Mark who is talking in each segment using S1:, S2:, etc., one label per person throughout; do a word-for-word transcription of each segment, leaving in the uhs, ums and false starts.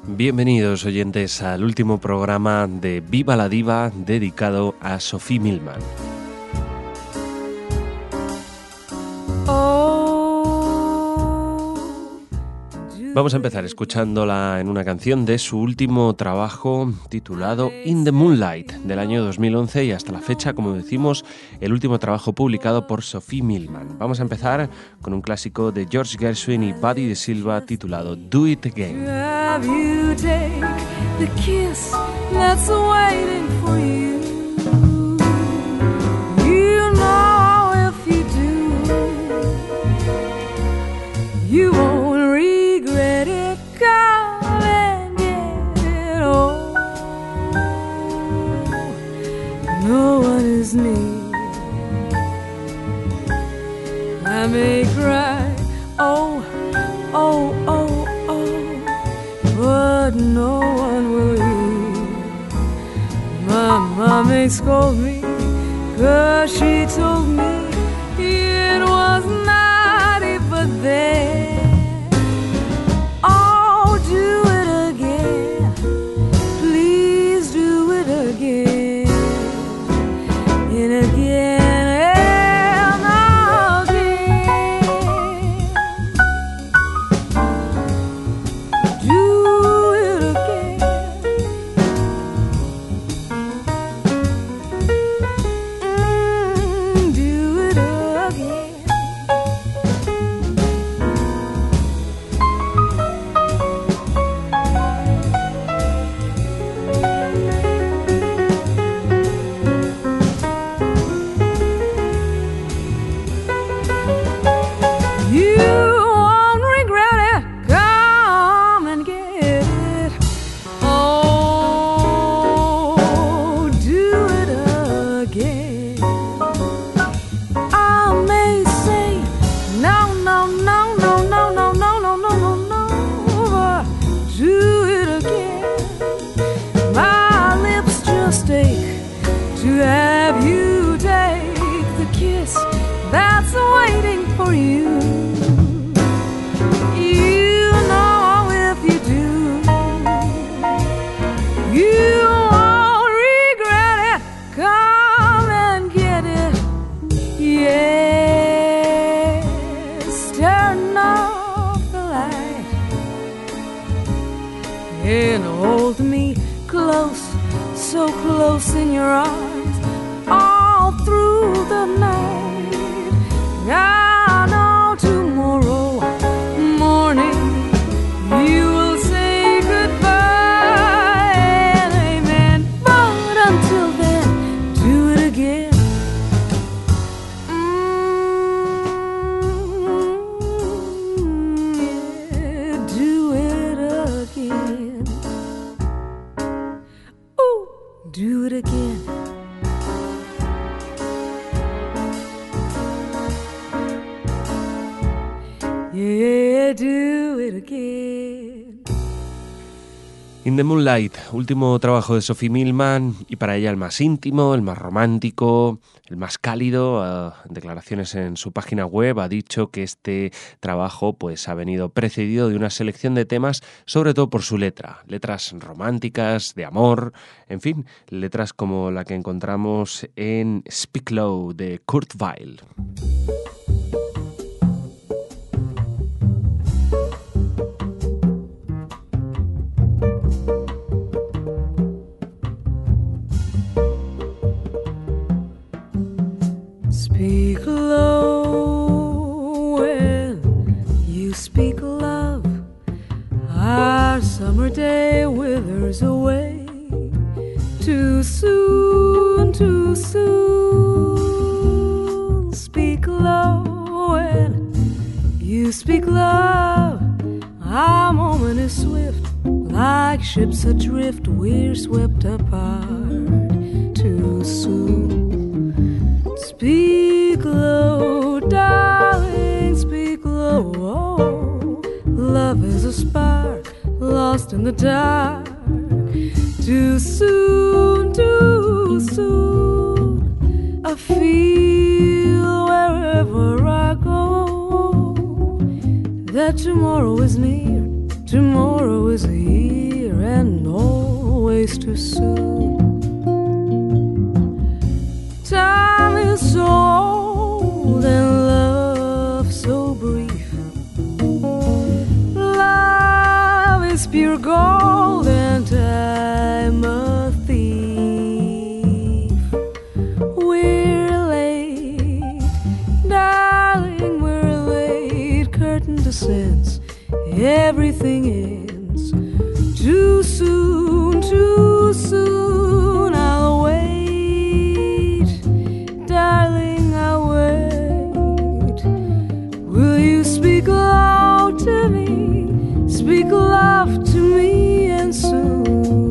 S1: Bienvenidos oyentes al último programa de Viva la Diva dedicado a Sophie Millman. Vamos a empezar escuchándola en una canción de su último trabajo titulado In the Moonlight del año dos mil once y hasta la fecha, como decimos, el último trabajo publicado por Sophie Millman. Vamos a empezar con un clásico de George Gershwin y Buddy De Silva titulado Do It Again. You won't regret it, come and get it all. No one is near. I may cry, oh, oh, oh, oh, but no one will hear. My mom may scold me, 'cause she told me it was naughty, but then in your arms all through the night. I know tomorrow morning you will say goodbye and amen. But until then, do it again. Mm, yeah, do it again. Ooh, do it again. Yeah, do it again. In the Moonlight, último trabajo de Sophie Millman, y para ella el más íntimo, el más romántico, el más cálido. Uh, en declaraciones en su página web ha dicho que este trabajo pues ha venido precedido de una selección de temas, sobre todo por su letra, letras románticas, de amor, en fin, letras como la que encontramos en Speak Low de Kurt Weill. Speak low when you speak love. Our summer day withers away. Too soon, too soon. Speak low when you speak love. Our moment is swift, like ships adrift. We're swept apart too soon. Speak low, darling, speak low. Oh, love is a spark lost in the dark. Too soon, too soon. I feel wherever I go that tomorrow is near, tomorrow is here.
S2: always too soon. Time is so old and love so brief. Love is pure gold and time a thief. We're late, darling, we're late. Curtain descends, everything ends. Too soon, too soon, I'll wait. Darling, I'll wait. Will you speak loud to me? Speak love to me and soon.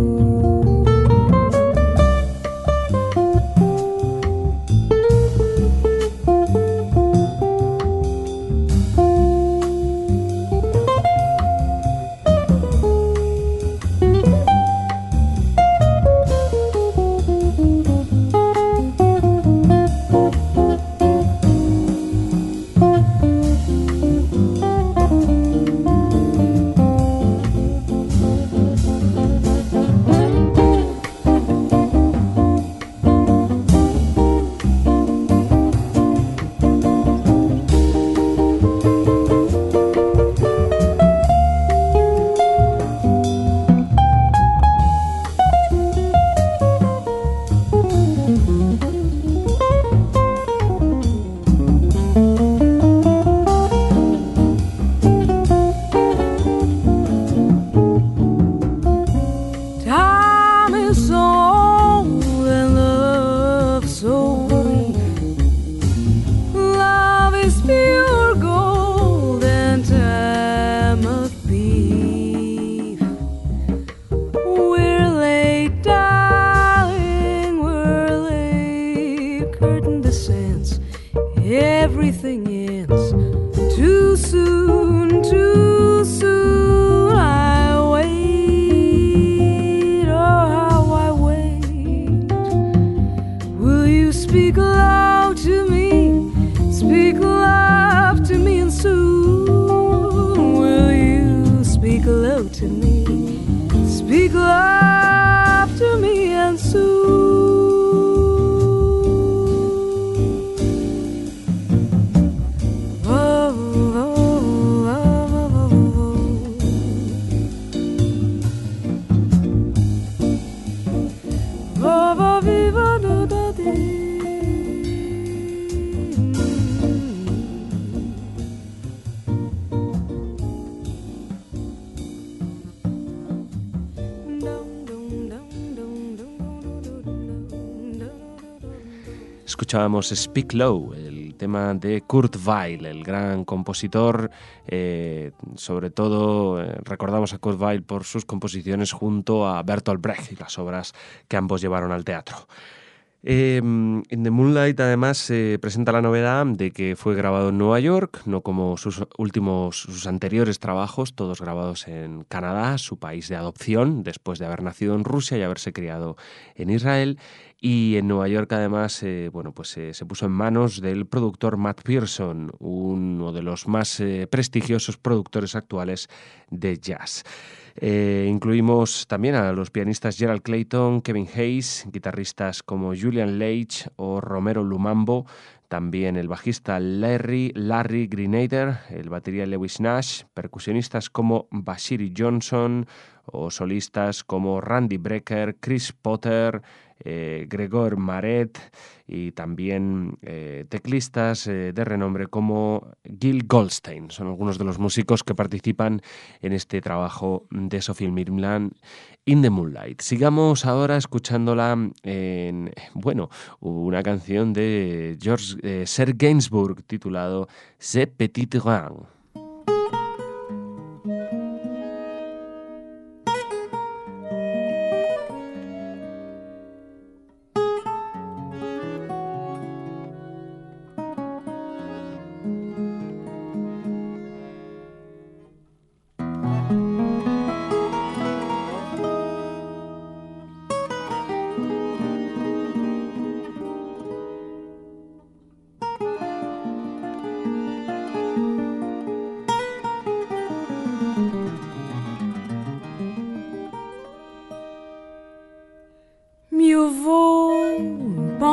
S2: Everything ends too soon, too soon. I wait, oh how I wait. Will you speak loud to me? Speak love to me and soon. Will you speak low to me? Speak love to me and soon.
S1: Escuchábamos Speak Low, el tema de Kurt Weill, el gran compositor. Eh, sobre todo eh, recordamos a Kurt Weill por sus composiciones junto a Bertolt Brecht y las obras que ambos llevaron al teatro. Eh, In the Moonlight además se eh, presenta la novedad de que fue grabado en Nueva York, no como sus últimos, sus anteriores trabajos, todos grabados en Canadá, su país de adopción, después de haber nacido en Rusia y haberse criado en Israel. Y en Nueva York además eh, bueno, pues, eh, se puso en manos del productor Matt Pearson, uno de los más eh, prestigiosos productores actuales de jazz. Eh, incluimos también a los pianistas Gerald Clayton, Kevin Hayes, guitarristas como Julian Leitch o Romero Lumambo, también el bajista Larry, Larry Grenader, el batería Lewis Nash, percusionistas como Bashiri Johnson o solistas como Randy Brecker, Chris Potter, eh, Gregor Maret y también eh, teclistas eh, de renombre como Gil Goldstein. Son algunos de los músicos que participan en este trabajo de Sophie Mirmlan, In the Moonlight. Sigamos ahora escuchándola en, bueno, una canción de George eh, Serge Gainsbourg titulado Ce Petit Grain.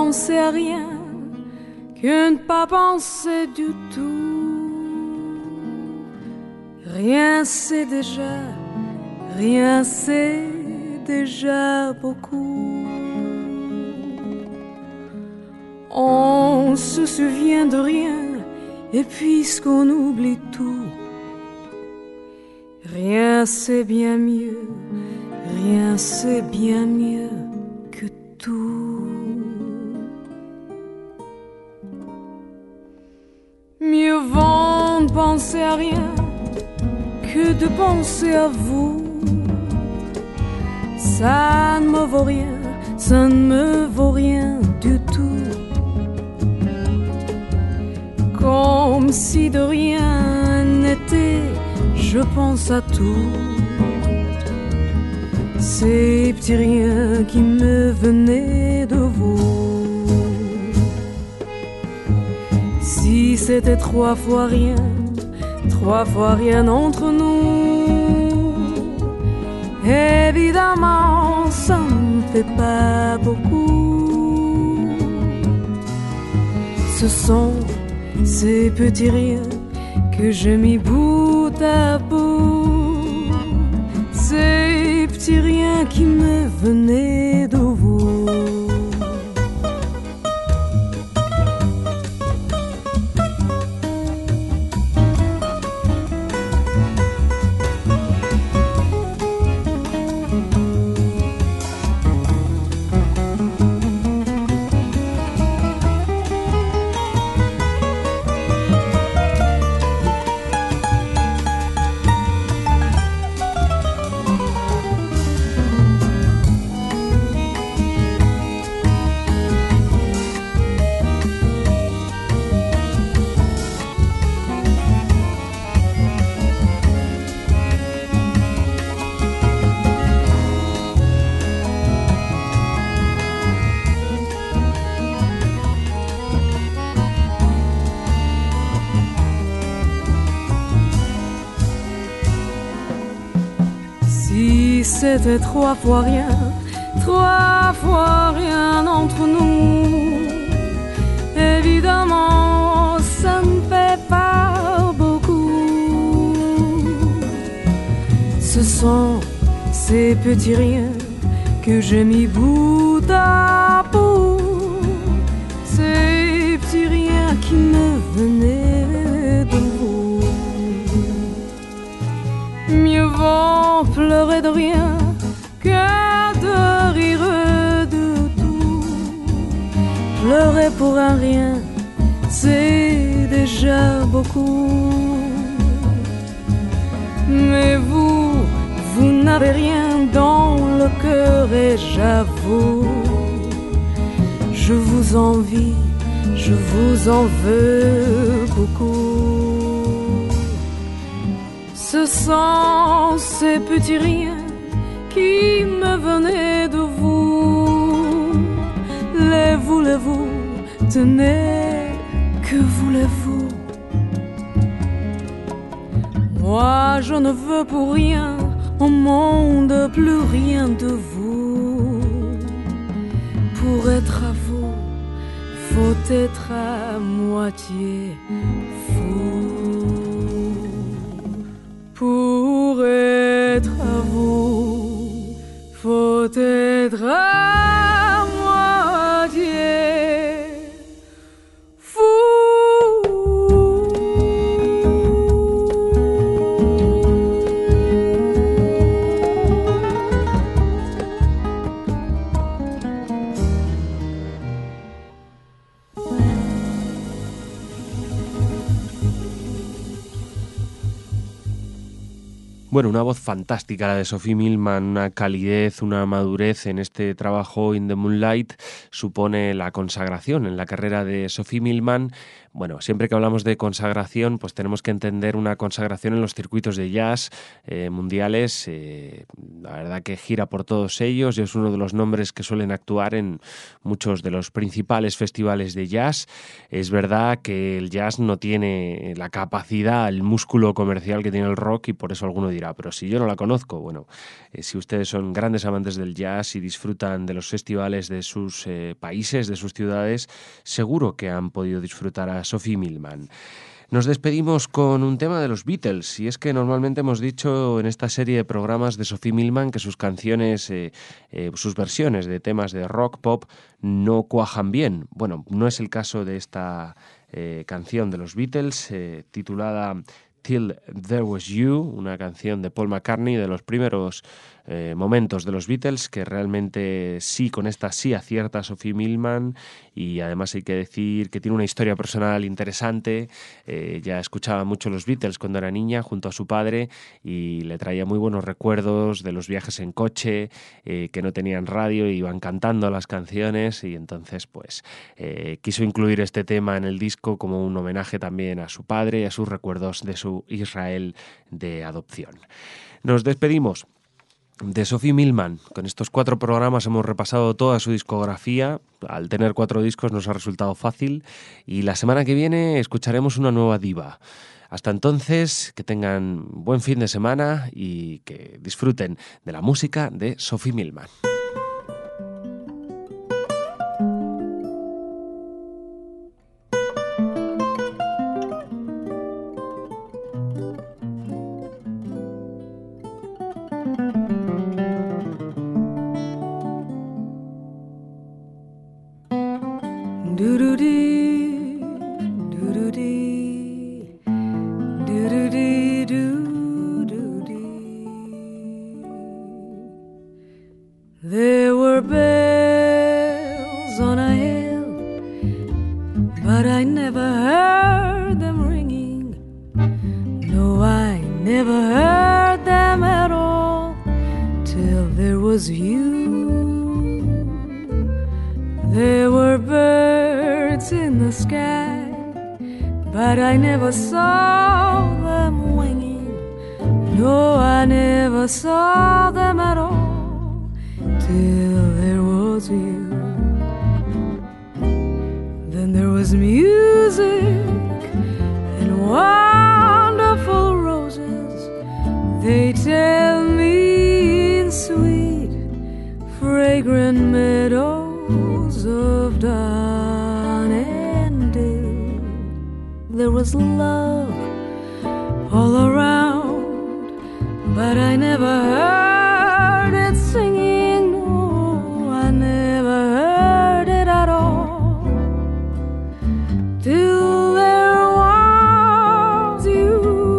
S2: penser à rien, que ne pas penser du tout. Rien c'est déjà, rien c'est déjà beaucoup. On se souvient de rien, et puisqu'on oublie tout, rien c'est bien mieux, rien c'est bien mieux que tout. Mieux vaut ne penser à rien que de penser à vous. Ça ne me vaut rien, ça ne me vaut rien du tout. Comme si de rien n'était, je pense à tout. Ces petits riens qui me venaient de vous. Si c'était trois fois rien, trois fois rien entre nous, évidemment ça ne fait pas beaucoup. Ce sont ces petits riens que j'ai mis bout à bout, ces petits riens qui me venaient de vous. C'était trois fois rien, trois fois rien entre nous. Évidemment, ça ne fait pas beaucoup. Ce sont ces petits riens que j'ai mis bout à bout, ces petits riens qui me venaient de vous. Mieux vaut pleurer de rien que de rire de tout. Pleurer pour un rien, c'est déjà beaucoup. Mais vous, vous n'avez rien dans le cœur et j'avoue, je vous envie, je vous en veux beaucoup. Ce sont ces petits riens qui me venaient de vous. Les voulez-vous, tenez, que voulez-vous? Moi je ne veux pour rien au monde, plus rien de vous. Pour être à vous, faut être à moitié fou. Pour être à vous, faut être à moitié fou.
S1: Bueno, una voz fantástica la de Sophie Millman, una calidez, una madurez en este trabajo In the Moonlight supone la consagración en la carrera de Sophie Millman. Bueno, siempre que hablamos de consagración, pues tenemos que entender una consagración en los circuitos de jazz eh, mundiales. Eh, la verdad que gira por todos ellos y es uno de los nombres que suelen actuar en muchos de los principales festivales de jazz. Es verdad que el jazz no tiene la capacidad, el músculo comercial que tiene el rock y por eso alguno dirá, dirá, pero si yo no la conozco, bueno, eh, si ustedes son grandes amantes del jazz y disfrutan de los festivales de sus eh, países, de sus ciudades, seguro que han podido disfrutar a Sophie Millman. Nos despedimos con un tema de los Beatles, y es que normalmente hemos dicho en esta serie de programas de Sophie Millman que sus canciones, eh, eh, sus versiones de temas de rock, pop, no cuajan bien. Bueno, no es el caso de esta eh, canción de los Beatles, eh, titulada Till There Was You, una canción de Paul McCartney, de los primeros eh, momentos de los Beatles, que realmente sí, con esta sí acierta a Sophie Millman, y además hay que decir que tiene una historia personal interesante. Eh, ya escuchaba mucho los Beatles cuando era niña junto a su padre y le traía muy buenos recuerdos de los viajes en coche, eh, que no tenían radio y iban cantando las canciones, y entonces pues eh, quiso incluir este tema en el disco como un homenaje también a su padre y a sus recuerdos de su Israel de adopción. Nos despedimos de Sophie Millman. Con estos cuatro programas hemos repasado toda su discografía. Al tener cuatro discos nos ha resultado fácil, y la semana que viene escucharemos una nueva diva. Hasta entonces, que tengan buen fin de semana y que disfruten de la música de Sophie Millman.
S2: There were bells on a hill, but I never heard them ringing. No, I never heard them at all till there was you. There were birds in the sky, but I never saw them winging. No, I never saw them at all till there was you. Then there was music and wonderful roses. They tell me in sweet, fragrant meadows of dawn and dew. There was love all around, but I never heard it singing. Till there was you.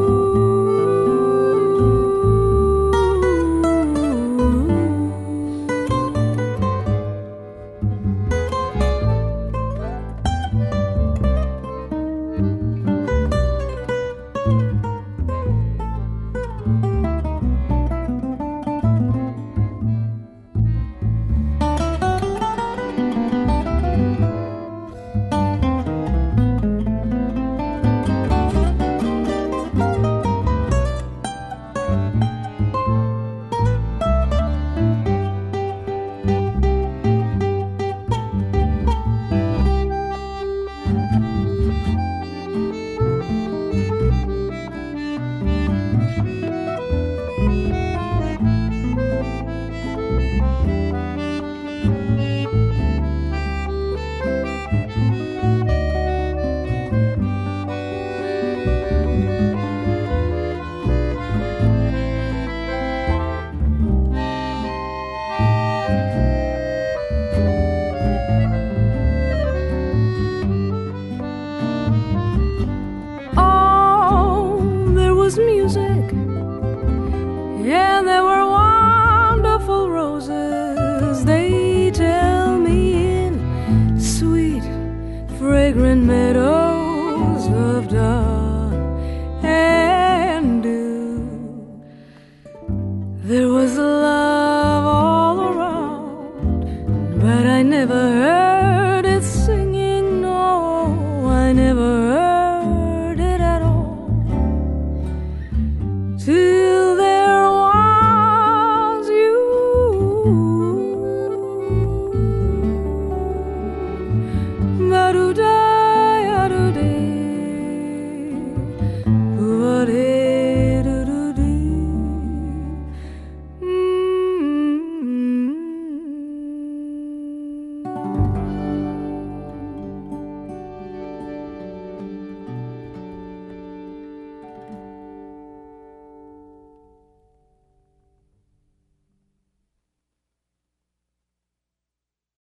S2: Music, and there were wonderful roses. They tell me in sweet, fragrant meadows